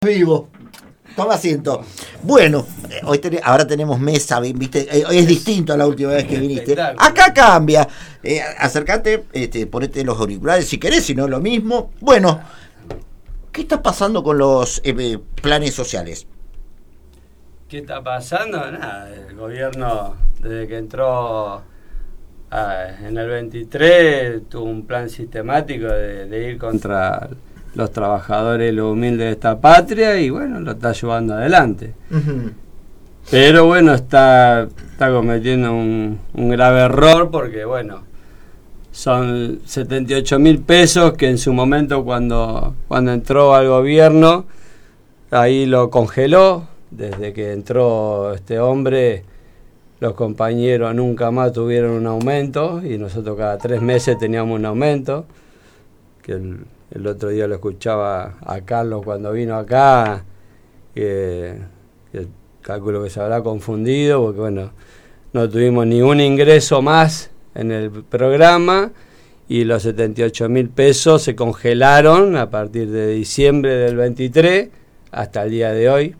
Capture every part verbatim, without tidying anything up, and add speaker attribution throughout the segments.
Speaker 1: Vivo. Toma asiento. Bueno, hoy ten, ahora tenemos mesa, ¿viste? Hoy es distinto a la última vez que viniste. Acá cambia. Eh, acércate, este, ponete los auriculares si querés, si no lo mismo. Bueno, ¿qué está pasando con los eh, planes sociales?
Speaker 2: ¿Qué está pasando? Nada, el gobierno, desde que entró a, en el veintitrés, tuvo un plan sistemático de, de ir contra los trabajadores y los humildes de esta patria y bueno, lo está llevando adelante. Uh-huh. Pero bueno, está, está cometiendo un, un grave error porque bueno, son setenta y ocho mil pesos que en su momento cuando, cuando entró al gobierno, ahí lo congeló. Desde que entró este hombre, los compañeros nunca más tuvieron un aumento y nosotros cada tres meses teníamos un aumento, que el, el otro día lo escuchaba a Carlos cuando vino acá, que, que calculo que se habrá confundido, porque bueno, no tuvimos ni un ingreso más en el programa y los setenta y ocho mil pesos se congelaron a partir de diciembre del veintitrés hasta el día de hoy.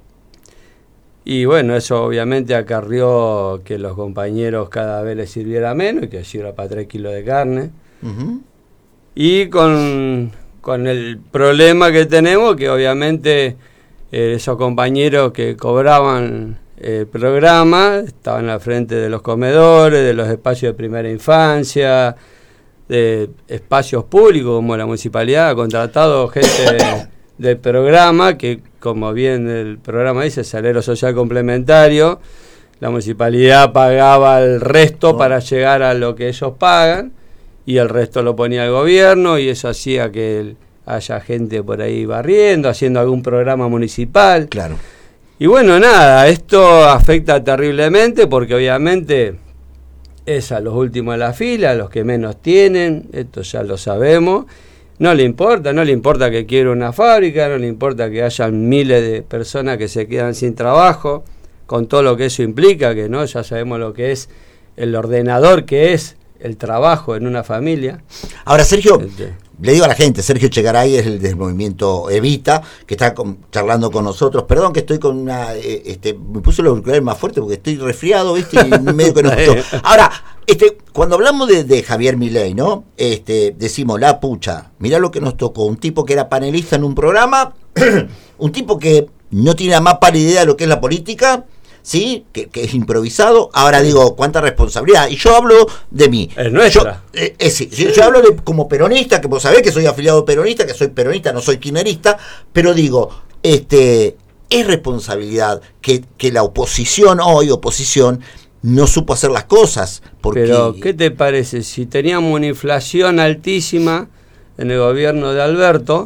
Speaker 2: Y bueno, eso obviamente acarrió que los compañeros cada vez les sirviera menos y que sirva para tres kilos de carne. Uh-huh. Y con, con el problema que tenemos, que obviamente eh, esos compañeros que cobraban el programa estaban al frente de los comedores, de los espacios de primera infancia, de espacios públicos como la municipalidad ha contratado gente de, del programa que, como bien el programa dice, salario social complementario, la municipalidad pagaba el resto para llegar a lo que ellos pagan y el resto lo ponía el gobierno y eso hacía que haya gente por ahí barriendo, haciendo algún programa municipal.
Speaker 1: Claro.
Speaker 2: Y bueno, nada, esto afecta terriblemente porque obviamente es a los últimos de la fila, a los que menos tienen, esto ya lo sabemos. No le importa, no le importa que quiera una fábrica, no le importa que haya miles de personas que se quedan sin trabajo, con todo lo que eso implica, que no, ya sabemos lo que es el ordenador, que es el trabajo en una familia.
Speaker 1: Ahora, Sergio, este, le digo a la gente, Sergio Chegaray es el del movimiento Evita, que está con, charlando con nosotros. Perdón que estoy con una... Eh, este, me puse el auricular más fuerte porque estoy resfriado, ¿viste? Y medio que no gustó. Ahora, este, cuando hablamos de, de Javier Milei, ¿no? Este, decimos, la pucha, mirá lo que nos tocó. Un tipo que era panelista en un programa, un tipo que no tiene la más pálida idea de lo que es la política, ¿sí? Que, que es improvisado. Ahora digo, cuánta responsabilidad. Y yo hablo de mí.
Speaker 2: Es nuestra.
Speaker 1: Yo, eh, eh, sí, yo, yo hablo de, como peronista, que vos sabés que soy afiliado peronista, que soy peronista, no soy kirchnerista, pero digo, este, es responsabilidad que, que la oposición, hoy oposición, no supo hacer las cosas. Porque...
Speaker 2: Pero, ¿qué te parece? Si teníamos una inflación altísima en el gobierno de Alberto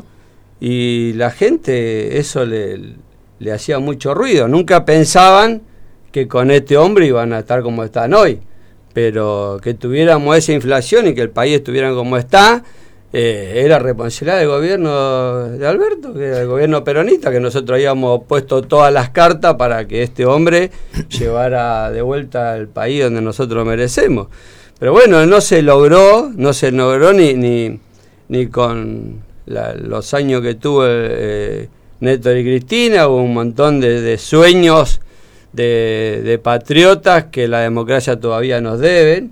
Speaker 2: y la gente eso le... le hacía mucho ruido, nunca pensaban que con este hombre iban a estar como están hoy, pero que tuviéramos esa inflación y que el país estuviera como está, eh, era responsabilidad del gobierno de Alberto, que era el gobierno peronista, que nosotros habíamos puesto todas las cartas para que este hombre llevara de vuelta al país donde nosotros merecemos. Pero bueno, no se logró, no se logró ni, ni, ni con la, los años que tuvo eh, Néstor y Cristina, hubo un montón de, de sueños de, de patriotas que la democracia todavía nos deben,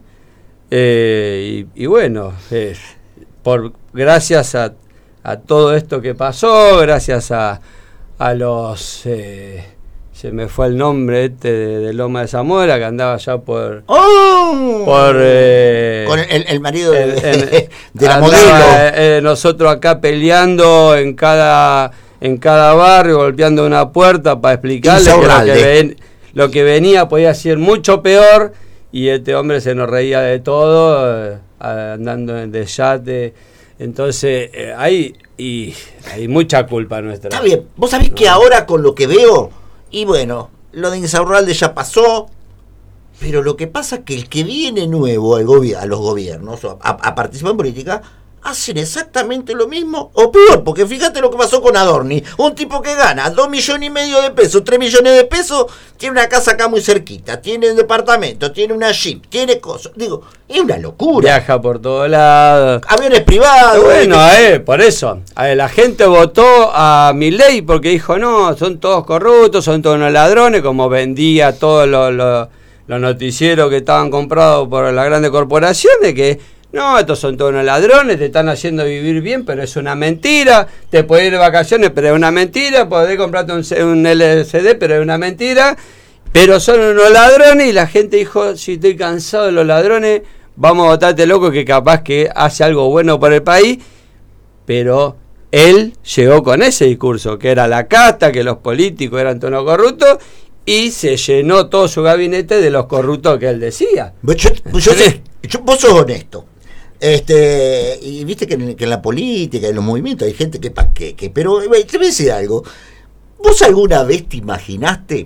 Speaker 2: eh, y, y bueno, eh, por gracias a, a todo esto que pasó, gracias a, a los, eh, se me fue el nombre este de, de Loma de Zamora, que andaba ya por...
Speaker 1: ¡Oh!
Speaker 2: por eh,
Speaker 1: con el, el marido de,
Speaker 2: el, el,
Speaker 1: de la
Speaker 2: andaba,
Speaker 1: modelo.
Speaker 2: Eh, nosotros acá peleando en cada... en cada barrio, golpeando una puerta para explicarle que lo que, ven, lo que venía podía ser mucho peor, y este hombre se nos reía de todo, eh, andando en de yate. Entonces, eh, hay, y, hay mucha culpa nuestra.
Speaker 1: Está bien, vos sabés no. que ahora con lo que veo, y bueno, lo de Insaurralde ya pasó, pero lo que pasa es que el que viene nuevo al gobi- a los gobiernos, a, a participar en política, hacen exactamente lo mismo o peor, porque fíjate lo que pasó con Adorni, un tipo que gana dos millones y medio de pesos, tres millones de pesos, tiene una casa acá muy cerquita, tiene un departamento, tiene una jeep, tiene cosas, digo, es una locura.
Speaker 2: Viaja por todos lados.
Speaker 1: Aviones privados.
Speaker 2: Bueno, eh, por eso, eh, la gente votó a Milei porque dijo, no, son todos corruptos, son todos unos ladrones, como vendía todos los lo, lo noticieros que estaban comprados por las grandes corporaciones, que no, estos son todos unos ladrones, te están haciendo vivir bien, pero es una mentira. Te puedes ir de vacaciones, pero es una mentira. Podés comprarte un, un L C D, pero es una mentira. Pero son unos ladrones y la gente dijo, si estoy cansado de los ladrones, vamos a votarte loco que capaz que hace algo bueno por el país. Pero él llegó con ese discurso, que era la casta, que los políticos eran todos unos corruptos, y se llenó todo su gabinete de los corruptos que él decía.
Speaker 1: Yo, yo, yo, vos sos honesto. Este, y viste que en, que en la política, en los movimientos hay gente que pa' que, que pero te voy a decir algo. ¿Vos alguna vez te imaginaste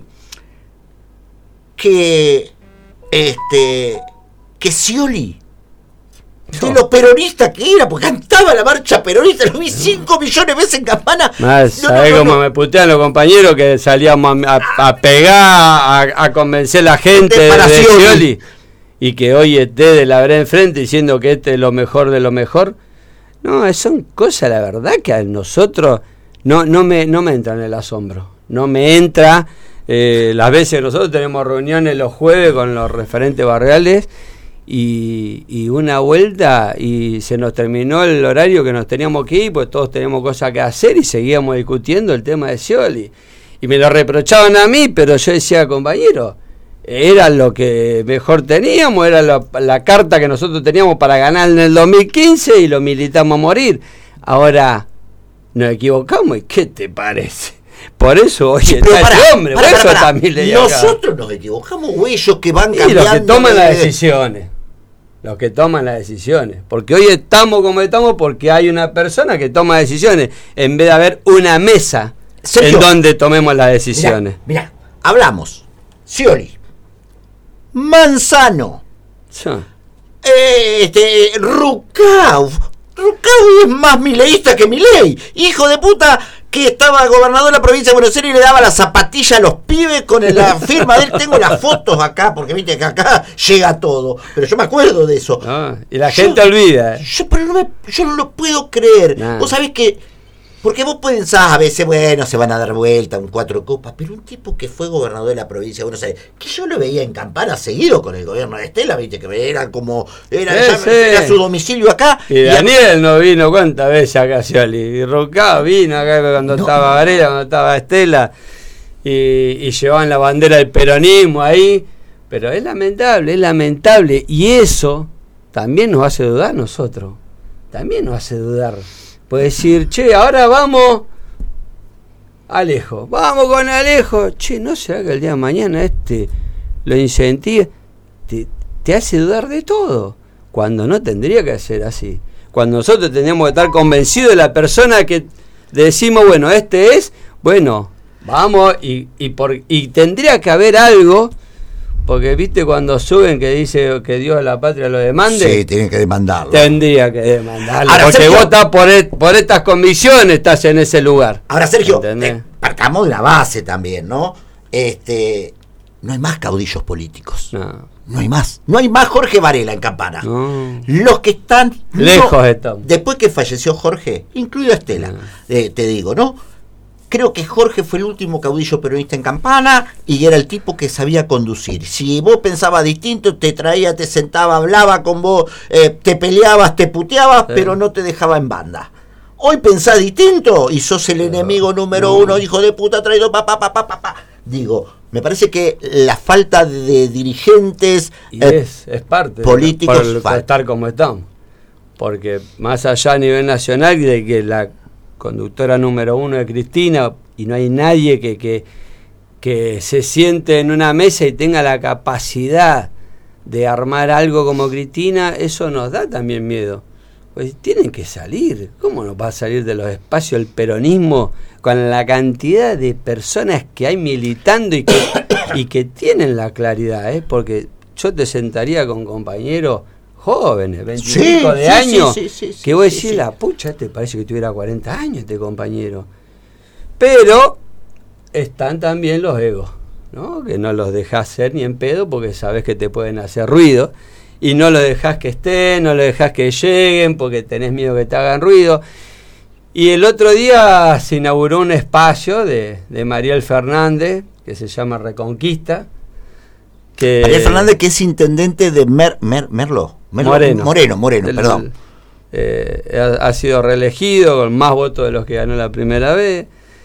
Speaker 1: que este que Scioli, de lo peronista que era, porque cantaba la marcha peronista, lo vi cinco millones de veces en campana?
Speaker 2: Más, ¿sabés no, no, cómo no. me putean los compañeros que salíamos a, a, a pegar, a, a convencer a la gente de, de Scioli? Y que hoy esté de la vereda enfrente diciendo que este es lo mejor de lo mejor. No, son cosas, la verdad, que a nosotros no, no, me, no me entra en el asombro. No me entra. Eh, las veces nosotros tenemos reuniones los jueves con los referentes barriales y, y una vuelta y se nos terminó el horario que nos teníamos que ir, pues todos teníamos cosas que hacer y seguíamos discutiendo el tema de Scioli. Y me lo reprochaban a mí, pero yo decía, compañero, era lo que mejor teníamos, era la, la carta que nosotros teníamos para ganar en el dos mil quince y lo militamos a morir. Ahora nos equivocamos, ¿y qué te parece? Por eso hoy sí, está para, ese hombre, para, por para, eso para. también le
Speaker 1: nosotros nos equivocamos, o ellos que van cambiando.
Speaker 2: Y los que toman de... las decisiones, los que toman las decisiones, porque hoy estamos como estamos porque hay una persona que toma decisiones, en vez de haber una mesa Sergio, en donde tomemos las decisiones.
Speaker 1: Mirá, mirá, hablamos, Scioli, Manzano, sí. eh, este, Rucau, Rucau es más mileísta que Milei, hijo de puta, que estaba gobernador de la provincia de Buenos Aires y le daba la zapatilla a los pibes con la firma de él. Tengo las fotos acá, porque viste que acá llega todo, pero yo me acuerdo de eso.
Speaker 2: Ah, y la yo, gente olvida. ¿eh?
Speaker 1: Yo, pero no me, yo no lo puedo creer. Nah. Vos sabés que, porque vos pensás a veces, bueno, se van a dar vuelta, un cuatro copas, pero un tipo que fue gobernador de la provincia de Buenos Aires, que yo lo veía en campana seguido con el gobierno de Estela, viste, que era como, era, sí, ya, sí. era su domicilio acá.
Speaker 2: Y, y Daniel a... no vino cuántas veces acá, Scioli, y Rocá vino acá cuando no, estaba Varela, cuando estaba Estela, y, y llevaban la bandera del peronismo ahí, pero es lamentable, es lamentable, y eso también nos hace dudar nosotros, también nos hace dudar. Puede decir, che, ahora vamos Alejo, vamos con Alejo. Che, ¿no será que el día de mañana este lo incentiva? Te, te hace dudar de todo, cuando no tendría que ser así. Cuando nosotros tendríamos que estar convencidos de la persona que decimos, bueno, este es, bueno, vamos, y, y, por, y tendría que haber algo. Porque viste cuando suben que dice que Dios a la patria lo demande.
Speaker 1: Sí, tienen que demandarlo.
Speaker 2: Tendría que demandarlo. Ahora, porque Sergio, vos estás por, et, por estas convicciones, estás en ese lugar.
Speaker 1: Ahora, Sergio, eh, partamos de la base también, ¿no? Este, no hay más caudillos políticos. No. No hay más. No hay más Jorge Varela en Campana. No. Los que están
Speaker 2: lejos no, están.
Speaker 1: Después que falleció Jorge, incluido Estela, no. eh, te digo, ¿no? Creo que Jorge fue el último caudillo peronista en Campana y era el tipo que sabía conducir. Si vos pensabas distinto, te traía, te sentaba, hablaba con vos, eh, te peleabas, te puteabas, sí. pero no te dejaba en banda. Hoy pensás distinto y sos el enemigo número no. uno, hijo de puta, traído, papá, papá, papá. Digo, me parece que la falta de dirigentes
Speaker 2: y eh, es, es parte
Speaker 1: políticos
Speaker 2: de, por estar como estamos. Porque más allá a nivel nacional de que la conductora número uno es Cristina y no hay nadie que, que, que se siente en una mesa y tenga la capacidad de armar algo como Cristina, eso nos da también miedo. Pues tienen que salir. ¿Cómo nos va a salir de los espacios el peronismo con la cantidad de personas que hay militando y que, y que tienen la claridad? ¿eh? Porque yo te sentaría con compañeros jóvenes, veinticinco
Speaker 1: sí,
Speaker 2: de
Speaker 1: sí,
Speaker 2: años,
Speaker 1: sí, sí, sí,
Speaker 2: que vos
Speaker 1: sí,
Speaker 2: decís,
Speaker 1: sí.
Speaker 2: la pucha, te parece que tuviera cuarenta años este compañero. Pero están también los egos, ¿no? Que no los dejás ser ni en pedo porque sabés que te pueden hacer ruido, y no los dejás que estén, no los dejás que lleguen porque tenés miedo que te hagan ruido. Y el otro día se inauguró un espacio de, de Mariel Fernández, que se llama Reconquista. Que
Speaker 1: Mariel Fernández, que es intendente de Mer, Mer, Merlo. Merlo.
Speaker 2: Moreno.
Speaker 1: Moreno, Moreno,
Speaker 2: el,
Speaker 1: perdón.
Speaker 2: Eh, ha, ha sido reelegido con más votos de los que ganó la primera vez.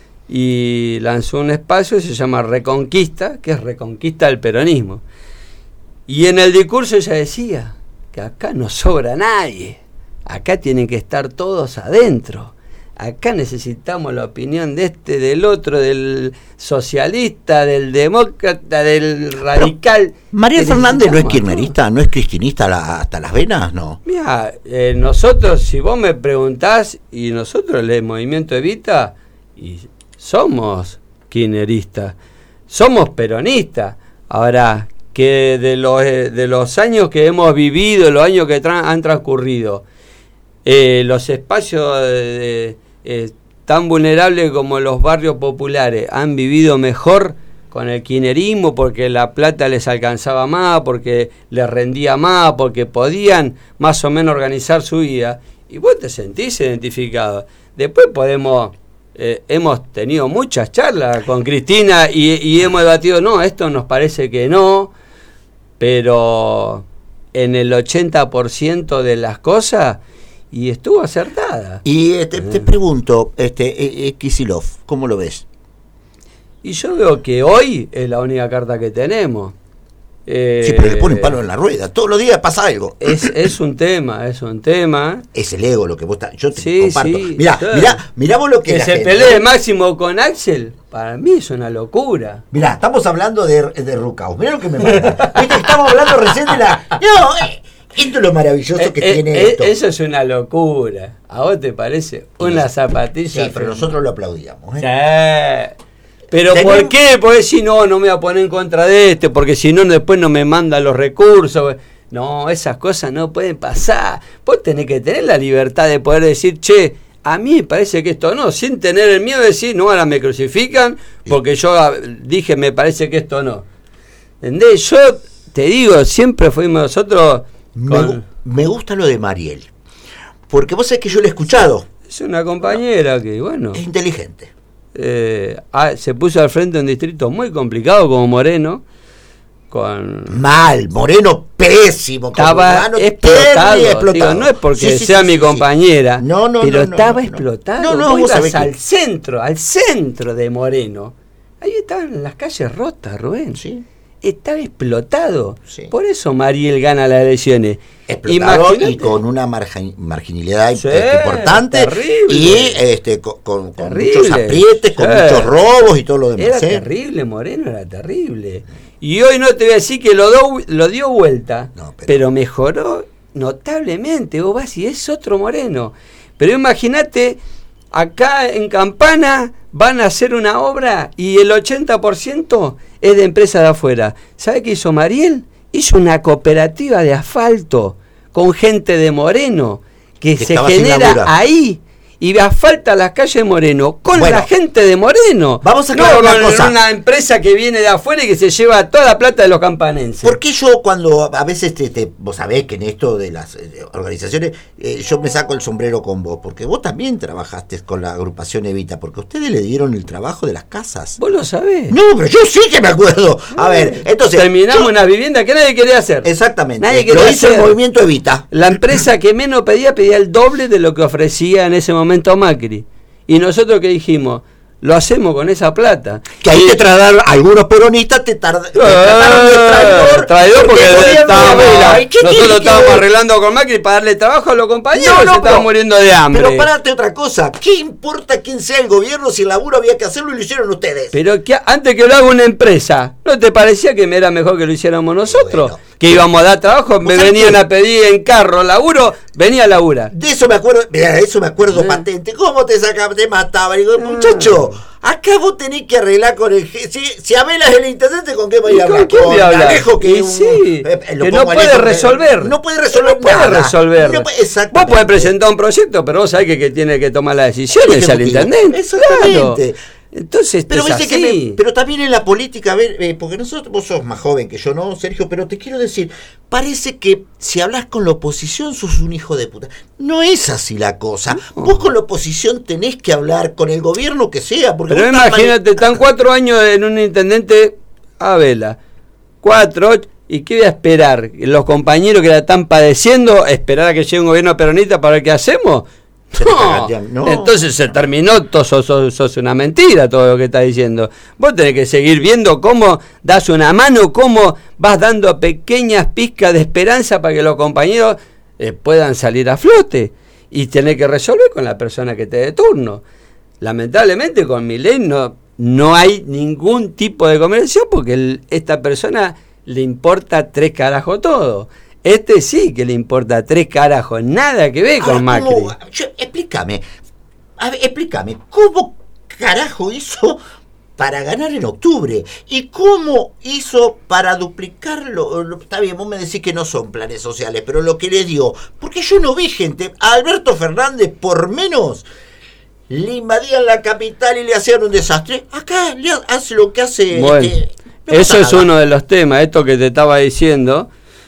Speaker 2: Y lanzó un espacio que se llama Reconquista, que es Reconquista del peronismo. Y en el discurso ella decía que acá no sobra nadie, acá tienen que estar todos adentro, acá necesitamos la opinión de este, del otro, del socialista, del demócrata, del radical.
Speaker 1: Pero Mariel Fernández no es kirchnerista, no es cristinista la, hasta las venas, no.
Speaker 2: Mira, eh, nosotros, si vos me preguntás, y nosotros el Movimiento Evita, y somos kirchneristas, somos peronistas. Ahora, que de los, de los años que hemos vivido, los años que tra- han transcurrido, eh, los espacios de, eh, tan vulnerables como los barrios populares han vivido mejor con el kirchnerismo porque la plata les alcanzaba más, porque les rendía más, porque podían más o menos organizar su vida, y vos te sentís identificado. Después podemos... Eh, hemos tenido muchas charlas con Cristina y, y hemos debatido, no, esto nos parece que no, pero en el ochenta por ciento de las cosas, y estuvo acertada.
Speaker 1: Y eh, te, te pregunto, este eh, Kicillof, ¿cómo lo ves?
Speaker 2: Y yo veo que hoy es la única carta que tenemos. Eh,
Speaker 1: Sí, pero le ponen palo en la rueda, todos los días pasa algo.
Speaker 2: Es, es un tema, es un tema.
Speaker 1: Es el ego lo que vos estás, yo te
Speaker 2: Sí,
Speaker 1: comparto.
Speaker 2: sí,
Speaker 1: mirá,
Speaker 2: claro.
Speaker 1: mirá, mirá vos lo que,
Speaker 2: Que
Speaker 1: la
Speaker 2: se
Speaker 1: gente-
Speaker 2: pelee Máximo con Axel, para mí es una locura.
Speaker 1: Mirá, estamos hablando de, de Rucaus. Mirá lo que me manda. Viste, estamos hablando recién de la. No, eh, esto es lo maravilloso que
Speaker 2: Eh,
Speaker 1: tiene
Speaker 2: eh,
Speaker 1: esto.
Speaker 2: Eso es una locura. ¿A vos te parece? Una zapatilla.
Speaker 1: Sí, pero nosotros lo aplaudíamos. ¿eh?
Speaker 2: Sí. Pero
Speaker 1: Tenemos-
Speaker 2: ¿por qué? Porque si no, no me voy a poner en contra de este, porque si no, después no me mandan los recursos. No, esas cosas no pueden pasar. Vos tenés que tener la libertad de poder decir, che, a mí me parece que esto no, sin tener el miedo de decir, no, ahora me crucifican, porque yo dije, me parece que esto no. ¿Entendés? Yo te digo, siempre fuimos nosotros
Speaker 1: Me,
Speaker 2: con...
Speaker 1: gu- me gusta lo de Mariel. Porque vos sabés que yo lo he escuchado.
Speaker 2: Es una compañera que, bueno...
Speaker 1: Es inteligente.
Speaker 2: Eh, ah, se puso al frente de un distrito muy complicado como Moreno, con
Speaker 1: Mal, Moreno pésimo.
Speaker 2: estaba
Speaker 1: Moreno,
Speaker 2: explotado,
Speaker 1: terrible, explotado.
Speaker 2: Digo, no es porque
Speaker 1: Sí, sí,
Speaker 2: sea
Speaker 1: sí,
Speaker 2: mi
Speaker 1: sí,
Speaker 2: compañera,
Speaker 1: sí. No, no,
Speaker 2: pero
Speaker 1: no, no,
Speaker 2: estaba
Speaker 1: no, no.
Speaker 2: explotado.
Speaker 1: No, no,
Speaker 2: Vos
Speaker 1: vos
Speaker 2: ibas
Speaker 1: sabés
Speaker 2: al
Speaker 1: que-
Speaker 2: centro, al centro de Moreno, ahí estaban las calles rotas, Rubén.
Speaker 1: Sí.
Speaker 2: Estaba explotado.
Speaker 1: Sí.
Speaker 2: Por eso Mariel gana las elecciones.
Speaker 1: Explotado
Speaker 2: Imaginate-
Speaker 1: y con una margin- marginalidad
Speaker 2: Sí,
Speaker 1: este, importante
Speaker 2: terrible.
Speaker 1: y este con, con- con
Speaker 2: Terrible.
Speaker 1: muchos aprietes, con
Speaker 2: Sí.
Speaker 1: muchos robos y todo lo demás.
Speaker 2: Era
Speaker 1: ¿eh?
Speaker 2: terrible, Moreno era terrible. Y hoy no te voy a decir que lo, do, lo dio vuelta,
Speaker 1: No, pero-
Speaker 2: pero... mejoró notablemente. Vos vas y es otro Moreno. Pero imagínate, acá en Campana van a hacer una obra y el ochenta por ciento es de empresas de afuera. ¿Sabe qué hizo Mariel? Hizo una cooperativa de asfalto con gente de Moreno que,
Speaker 1: Que
Speaker 2: se
Speaker 1: estaba sin
Speaker 2: genera
Speaker 1: laburar.
Speaker 2: ahí. Y asfalta las calles de Moreno con
Speaker 1: Bueno,
Speaker 2: la gente de Moreno.
Speaker 1: vamos a
Speaker 2: no
Speaker 1: aclarar una
Speaker 2: con
Speaker 1: cosa.
Speaker 2: una empresa que viene de afuera y que se lleva toda la plata de los campanenses.
Speaker 1: ¿Por qué yo cuando a veces te, te- vos sabés que en esto de las eh, organizaciones eh, yo me saco el sombrero con vos? Porque vos también trabajaste con la agrupación Evita, porque ustedes le dieron el trabajo de las casas.
Speaker 2: ¿Vos lo sabés?
Speaker 1: No, pero yo sí que me acuerdo. A ver, entonces
Speaker 2: Terminamos
Speaker 1: yo-
Speaker 2: una vivienda que nadie quería hacer.
Speaker 1: exactamente.
Speaker 2: Nadie
Speaker 1: Lo
Speaker 2: quería
Speaker 1: hizo el
Speaker 2: hacer.
Speaker 1: movimiento Evita.
Speaker 2: La empresa que menos pedía, pedía el doble de lo que ofrecía en ese momento Macri. Y nosotros que dijimos, lo hacemos con esa plata.
Speaker 1: Que ahí
Speaker 2: Y-
Speaker 1: te trataron, algunos peronistas te, tar- te
Speaker 2: Eh,
Speaker 1: trataron de traidor.
Speaker 2: traidor porque
Speaker 1: el gobierno
Speaker 2: estábamos,
Speaker 1: de Vela. ¿Y qué
Speaker 2: nosotros
Speaker 1: tiene que
Speaker 2: estábamos
Speaker 1: ver?
Speaker 2: arreglando con Macri para darle trabajo a los compañeros
Speaker 1: No,
Speaker 2: que
Speaker 1: no,
Speaker 2: se estaban
Speaker 1: pero-
Speaker 2: muriendo de hambre.
Speaker 1: Pero parate otra cosa. ¿Qué importa quién sea el gobierno si el laburo había que hacerlo y lo hicieron ustedes?
Speaker 2: Pero que antes que lo haga una empresa, ¿no te parecía que me era mejor que lo hiciéramos nosotros?
Speaker 1: Bueno,
Speaker 2: que íbamos a dar trabajo, me venían a pedir en carro laburo, venía a laburar.
Speaker 1: De eso me acuerdo, mira, de eso me acuerdo eh. patente. ¿Cómo te sacaba, te mataba? Digo, muchacho, acá vos tenés que arreglar con el si, si Abel es el intendente, ¿con qué voy a hablar?
Speaker 2: ¿Con
Speaker 1: Alejo, que,
Speaker 2: un, sí, eh,
Speaker 1: que
Speaker 2: no puede resolver.
Speaker 1: No puede resolver
Speaker 2: no puede
Speaker 1: nada.
Speaker 2: resolver.
Speaker 1: No puede,
Speaker 2: vos podés presentar un proyecto, pero vos sabés que, que tiene que tomar las decisiones al intendente.
Speaker 1: Exactamente.
Speaker 2: Claro. Entonces,
Speaker 1: pero,
Speaker 2: es
Speaker 1: que me, pero también en la política, a ver, eh, porque nosotros, vos sos más joven que yo, ¿no, Sergio? Pero te quiero decir, parece que si hablas con la oposición sos un hijo de puta. No es así la cosa. No. Vos con la oposición tenés que hablar con el gobierno que sea. Porque
Speaker 2: pero imagínate, están cuatro años en un intendente a vela. Cuatro, ¿y qué voy a esperar? ¿Los compañeros que la están padeciendo, esperar a que llegue un gobierno peronista para ver qué hacemos? No. no, entonces se terminó, todo sos, sos, sos una mentira todo lo que estás diciendo. Vos tenés que seguir viendo cómo das una mano, cómo vas dando pequeñas pizcas de esperanza para que los compañeros eh, puedan salir a flote, y tenés que resolver con la persona que te dé turno. Lamentablemente con Milei no, no hay ningún tipo de conversación, porque el, esta persona le importa tres carajos todo. Este sí que le importa tres carajos, nada que ver con Macri.
Speaker 1: ¿Cómo? Yo, explícame, a ver, explícame, ¿cómo carajo hizo para ganar en octubre? ¿Y cómo hizo para duplicarlo? Está bien, vos me decís que no son planes sociales, pero lo que le dio, porque yo no vi gente, a Alberto Fernández por menos le invadían la capital y le hacían un desastre. Acá le hace lo que hace.
Speaker 2: Bueno,
Speaker 1: este,
Speaker 2: no eso es nada. Uno de los temas, esto que te estaba diciendo.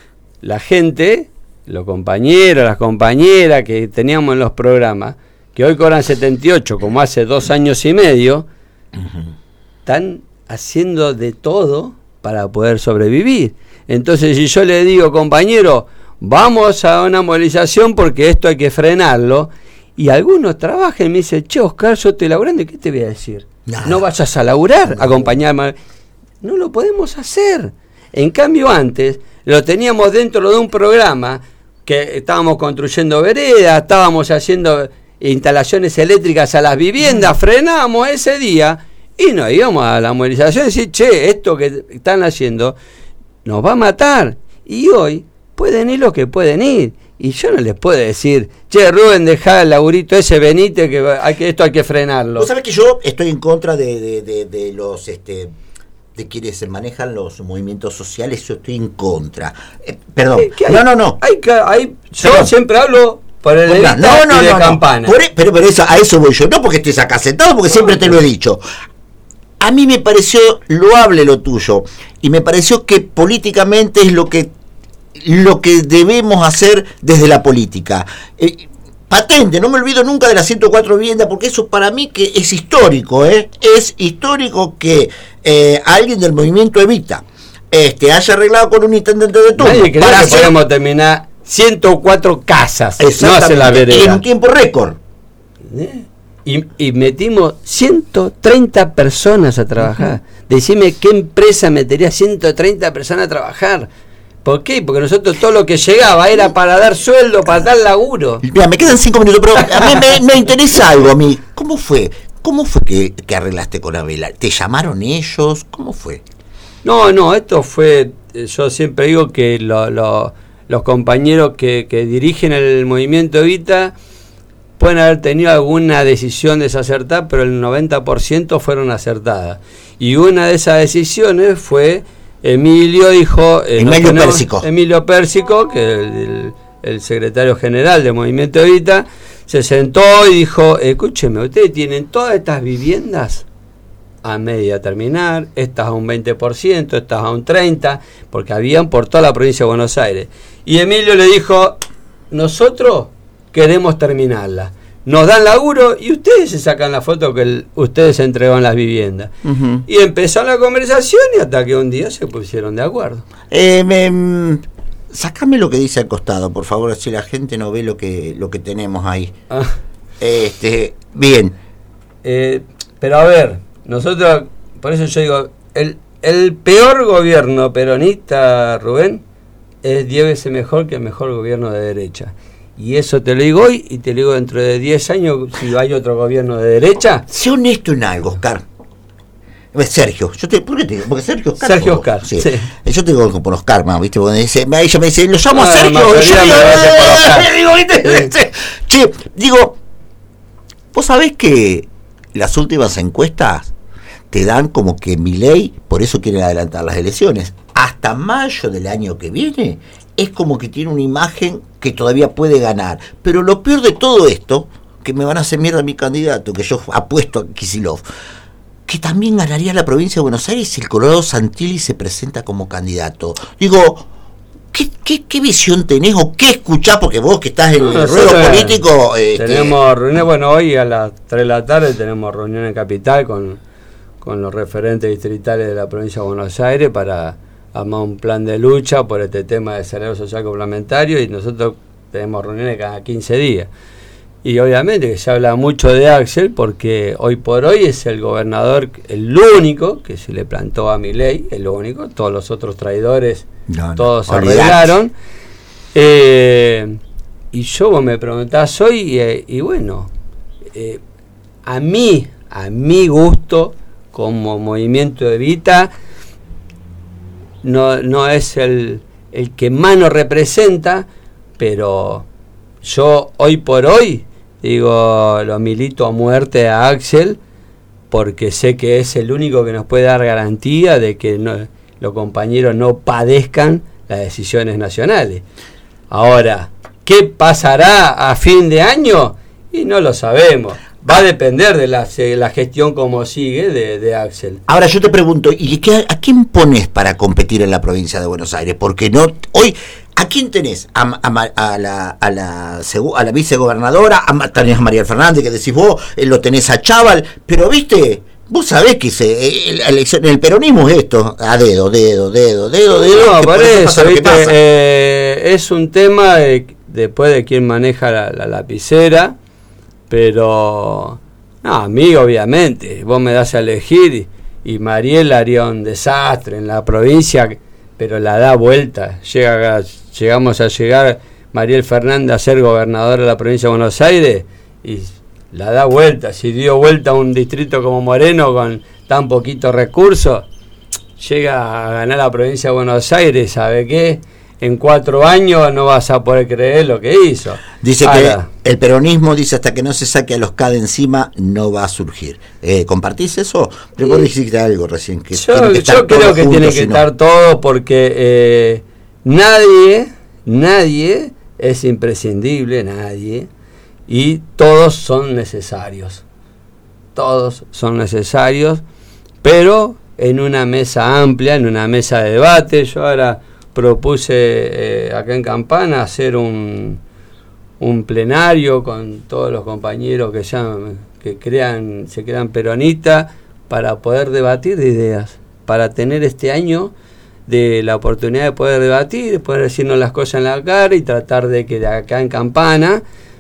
Speaker 2: La gente, los compañeros, las compañeras que teníamos en los programas, que hoy cobran setenta y ocho, como hace dos años y medio, uh-huh. están haciendo de todo para poder sobrevivir. Entonces, si yo le digo, compañero, vamos a una movilización porque esto hay que frenarlo, y algunos trabajan y me dicen, che, Oscar, yo estoy laburando, ¿y qué te voy a decir? Nada. No vayas a laburar, no. acompañarme. No lo podemos hacer. En cambio, antes lo teníamos dentro de un programa que estábamos construyendo veredas, estábamos haciendo instalaciones eléctricas a las viviendas, frenábamos ese día y nos íbamos a la movilización y decir, che, esto que están haciendo nos va a matar. Y hoy pueden ir los que pueden ir. Y yo no les puedo decir, che, Rubén, dejá el laburito ese, venite, que, hay que esto hay que frenarlo.
Speaker 1: Vos sabés que yo estoy en contra de, de, de, de los... este de quienes se manejan los movimientos sociales, yo estoy en contra. Eh, perdón.
Speaker 2: Hay,
Speaker 1: no, no, no.
Speaker 2: Hay, hay, yo perdón. siempre hablo por el
Speaker 1: Evita no, no,
Speaker 2: y de
Speaker 1: no,
Speaker 2: Campana.
Speaker 1: No. Por, pero por eso, a eso voy yo. No porque estés acá sentado, porque no, siempre te lo he dicho. A mí me pareció loable lo tuyo. Y me pareció que políticamente es lo que, lo que debemos hacer desde la política. Eh, patente, no me olvido nunca de las ciento cuatro viviendas, porque eso para mí que es histórico, ¿eh? Es histórico que eh, alguien del movimiento Evita este, haya arreglado con un intendente de turno.
Speaker 2: Nadie cree que hacer... podemos terminar ciento cuatro casas, no hace la vereda.
Speaker 1: En un tiempo récord.
Speaker 2: ¿Eh? Y, y metimos ciento treinta personas a trabajar. Uh-huh. Decime qué empresa metería ciento treinta personas a trabajar. ¿Por qué? Porque nosotros todo lo que llegaba era para dar sueldo, para dar laburo.
Speaker 1: Mira, me quedan cinco minutos, pero a mí me, me interesa algo a mí. ¿Cómo fue? ¿Cómo fue que, que arreglaste con Abel? ¿Te llamaron ellos? ¿Cómo fue?
Speaker 2: No, no, esto fue, yo siempre digo que lo, lo, los compañeros que, que dirigen el movimiento Evita pueden haber tenido alguna decisión desacertada, pero el noventa por ciento fueron acertadas. Y una de esas decisiones fue... Emilio dijo...
Speaker 1: Eh, Emilio no Pérsico.
Speaker 2: Emilio Pérsico, que es el, el, el secretario general del Movimiento Evita, se sentó y dijo, escúcheme, ustedes tienen todas estas viviendas a media terminar, estas a un veinte por ciento, estas a un treinta por ciento, porque habían por toda la provincia de Buenos Aires. Y Emilio le dijo, nosotros queremos terminarla. Nos dan laburo y ustedes se sacan la foto que el, ustedes entregan las viviendas. Uh-huh. Y empezó la conversación y hasta que un día se pusieron de acuerdo.
Speaker 1: Eh, me, sácame lo que dice al costado, por favor, así la gente no ve lo que lo que tenemos ahí. Ah. Este, bien.
Speaker 2: Eh, pero a ver, nosotros, por eso yo digo, el, el peor gobierno peronista, Rubén, es diez veces mejor que el mejor gobierno de derecha. Y eso te lo digo hoy y te lo digo dentro de diez años, si hay otro gobierno de derecha.
Speaker 1: Sé honesto en algo, Oscar. Sergio, yo te, ¿por qué te digo? Porque Sergio Oscar.
Speaker 3: Sergio Oscar,
Speaker 1: sí.
Speaker 3: sí.
Speaker 1: Yo te digo por Oscar, más, ¿viste? Porque dice, ella me dice, lo llamo a
Speaker 3: No,
Speaker 1: Sergio.
Speaker 3: no,
Speaker 1: Yo digo,
Speaker 3: me
Speaker 1: digo, ¿viste?
Speaker 3: Sí.
Speaker 1: Che, digo, vos sabés que las últimas encuestas te dan como que Milei, por eso quieren adelantar las elecciones, hasta mayo del año que viene, es como que tiene una imagen que todavía puede ganar. Pero lo peor de todo esto, que me van a hacer mierda a mi candidato, que yo apuesto a Kicillof, que también ganaría la provincia de Buenos Aires si el Colorado Santilli se presenta como candidato. Digo, ¿qué, qué, qué visión tenés o qué escuchás? Porque vos que estás en
Speaker 3: No,
Speaker 1: el ruedo
Speaker 3: tenemos,
Speaker 1: político... Este...
Speaker 3: Tenemos reuniones, bueno, hoy a las tres de la tarde tenemos reunión en Capital con, con los referentes distritales de la provincia de Buenos Aires para armar un plan de lucha por este tema de salario social complementario, y nosotros tenemos reuniones cada quince días. Y obviamente que se habla mucho de Axel porque hoy por hoy es el gobernador, el único que se le plantó a Milei, el único, todos los otros traidores, no, no, todos se arreglaron. Eh, y yo vos me preguntás hoy, y, y bueno, eh, a mí, a mi gusto, como movimiento de Evita, no, no es el, el que más nos representa, pero yo hoy por hoy digo, lo milito a muerte a Axel, porque sé que es el único que nos puede dar garantía de que no, los compañeros no padezcan las decisiones nacionales. Ahora, ¿qué pasará a fin de año? Y no lo sabemos. Va a depender de la, de la gestión como sigue de, de Axel.
Speaker 1: Ahora yo te pregunto, ¿y qué, a quién pones para competir en la provincia de Buenos Aires? Porque no hoy... ¿A quién tenés? A, a, a, la, a, la, a la vicegobernadora, a, tenés a María Fernández, que decís vos, eh, lo tenés a Chaval, pero viste, vos sabés que se, eh, la elección, el peronismo es esto, a dedo, dedo, dedo, dedo, dedo.
Speaker 3: No, por eso,
Speaker 1: eso
Speaker 3: viste, eh, es un tema de, después de quién maneja la, la lapicera, pero, no, a mí obviamente, vos me das a elegir y, y Mariel haría un desastre en la provincia, pero la da vuelta, llega, llegamos a llegar Mariel Fernández a ser gobernadora de la provincia de Buenos Aires y la da vuelta. Si dio vuelta a un distrito como Moreno con tan poquitos recursos, llega a ganar la provincia de Buenos Aires, ¿sabe qué? En cuatro años no vas a poder creer lo que hizo.
Speaker 1: Dice Ahora, que el peronismo, dice, hasta que no se saque a los K de encima, no va a surgir. Eh, ¿Compartís eso? Pero vos dijiste algo recién. Que
Speaker 3: yo que yo creo que tiene que estar no. todo porque eh, nadie, nadie es imprescindible, nadie, y todos son necesarios. Todos son necesarios, pero en una mesa amplia, en una mesa de debate. Yo ahora propuse eh, acá en Campana hacer un, un plenario con todos los compañeros que ya que crean, se crean peronistas, para poder debatir de ideas, para tener este año de la oportunidad de poder debatir, poder decirnos las cosas en la cara y tratar de que de acá en Campana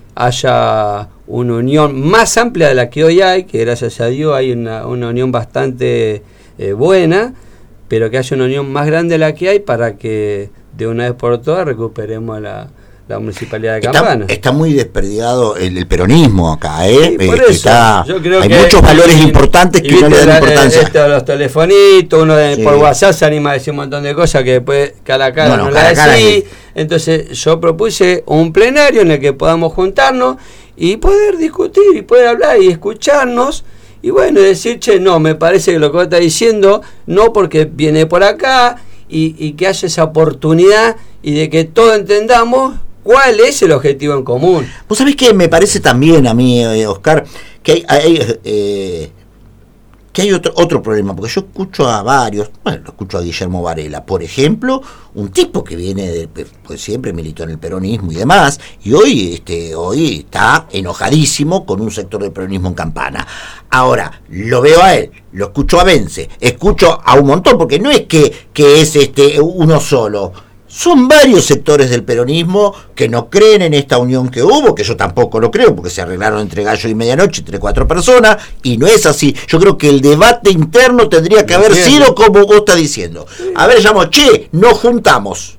Speaker 3: haya una unión más amplia de la que hoy hay, que gracias a Dios hay una, una unión bastante eh, buena, pero que haya una unión más grande de la que hay para que de una vez por todas recuperemos la, la municipalidad de Campana.
Speaker 1: Está, está muy desperdigado el, el peronismo acá, ¿eh?
Speaker 3: Sí, por
Speaker 1: este,
Speaker 3: eso,
Speaker 1: está,
Speaker 3: yo creo
Speaker 1: hay
Speaker 3: que
Speaker 1: muchos valores
Speaker 3: y,
Speaker 1: importantes que no le dan
Speaker 3: la,
Speaker 1: importancia.
Speaker 3: Esto de los telefonitos, uno de,
Speaker 1: sí.
Speaker 3: por WhatsApp se anima a decir un montón de cosas que después cara a cara no, no, no cara la decís. Entonces yo propuse un plenario en el que podamos juntarnos y poder discutir y poder hablar y escucharnos. Y bueno, decir, che, no, me parece que lo que vos estás diciendo, no, porque viene por acá, y, y que haya esa oportunidad y de que todos entendamos cuál es el objetivo en común.
Speaker 1: Vos sabés que me parece también a mí, eh, Oscar, que hay, hay, eh, que hay otro, otro problema, porque yo escucho a varios, bueno, lo escucho a Guillermo Varela, por ejemplo, un tipo que viene de, pues siempre militó en el peronismo y demás, y hoy, este, hoy está enojadísimo con un sector del peronismo en Campana. Ahora, lo veo a él, lo escucho a Vence, escucho a un montón, porque no es que, que es este uno solo. Son varios sectores del peronismo que no creen en esta unión que hubo, que yo tampoco lo creo, porque se arreglaron entre gallo y medianoche, entre cuatro personas, y no es así. Yo creo que el debate interno tendría que haber sido como vos estás diciendo. A ver, llamo, che, nos juntamos.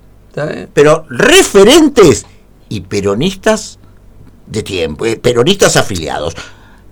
Speaker 1: Pero referentes y peronistas de tiempo, eh, peronistas afiliados.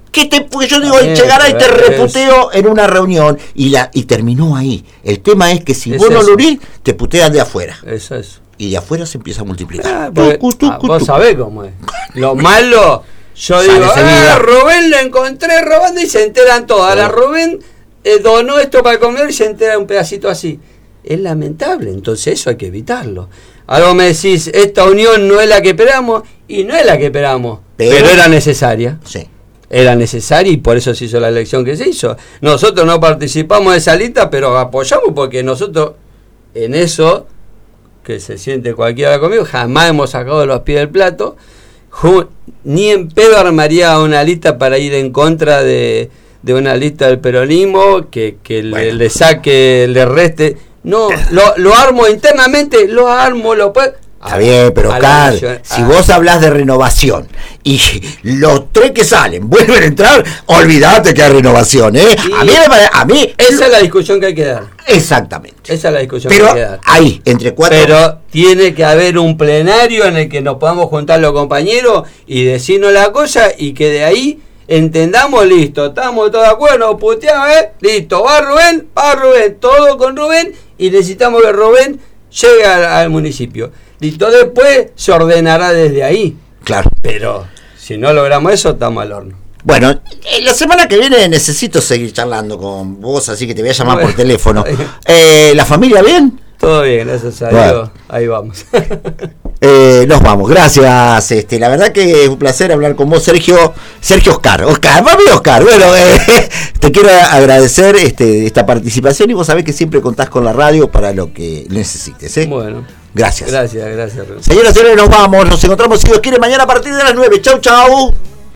Speaker 1: Que te, porque yo digo, llegará y te reputeo en una reunión y la y terminó ahí. El tema es que si es vos no lo unís, te putean de afuera.
Speaker 3: Eso es.
Speaker 1: Y de afuera se empieza a multiplicar.
Speaker 3: Ah, porque, tucu, tucu, ah, vos tucu. sabés cómo es. Lo malo, yo
Speaker 1: Sale
Speaker 3: digo, ah, Rubén lo encontré robando y se enteran todas. La Rubén eh, donó esto para comer y se entera un pedacito así. Es lamentable, entonces eso hay que evitarlo. Algo me decís, esta unión no es la que esperamos, y no es la que esperamos, pero, pero era necesaria.
Speaker 1: Sí.
Speaker 3: Era necesaria y por eso se hizo la elección que se hizo. Nosotros no participamos de esa lista, pero apoyamos porque nosotros en eso, que se siente cualquiera conmigo, jamás hemos sacado los pies del plato. Ni en pedo armaría una lista para ir en contra de, de una lista del peronismo, que, que bueno. le, le saque, le reste. No, lo, lo armo internamente, lo armo, lo puedo...
Speaker 1: Está bien, pero Carl, si vos hablás de renovación y los tres que salen vuelven a entrar, olvídate que hay renovación, ¿eh?
Speaker 3: Sí,
Speaker 1: a mí, a mí
Speaker 3: esa es la discusión que hay que dar.
Speaker 1: Exactamente.
Speaker 3: Esa es la discusión
Speaker 1: pero
Speaker 3: que hay que dar.
Speaker 1: Ahí, entre cuatro.
Speaker 3: Pero tiene que haber un plenario en el que nos podamos juntar los compañeros y decirnos la cosa y que de ahí entendamos, listo, estamos todos de acuerdo, nos puteamos, ¿eh? Listo, va Rubén, va Rubén, todo con Rubén y necesitamos que Rubén llegue al, al municipio. Listo, después se ordenará desde ahí.
Speaker 1: Claro.
Speaker 3: Pero si no logramos eso, estamos al horno.
Speaker 1: Bueno, la semana que viene necesito seguir charlando con vos, así que te voy a llamar bueno, por teléfono. Eh, ¿La familia bien?
Speaker 3: Todo bien, gracias a Dios. Bueno. Ahí vamos.
Speaker 1: eh, nos vamos, gracias. Este, la verdad que es un placer hablar con vos, Sergio. Sergio Oscar. Oscar, mami Oscar. Bueno, eh, te quiero agradecer este, esta participación y vos sabés que siempre contás con la radio para lo que necesites. ¿eh?
Speaker 3: Bueno.
Speaker 1: Gracias.
Speaker 3: Gracias, gracias.
Speaker 1: Señoras y señores, nos vamos. Nos encontramos, si Dios quiere, mañana a partir de las nueve. Chau, chau.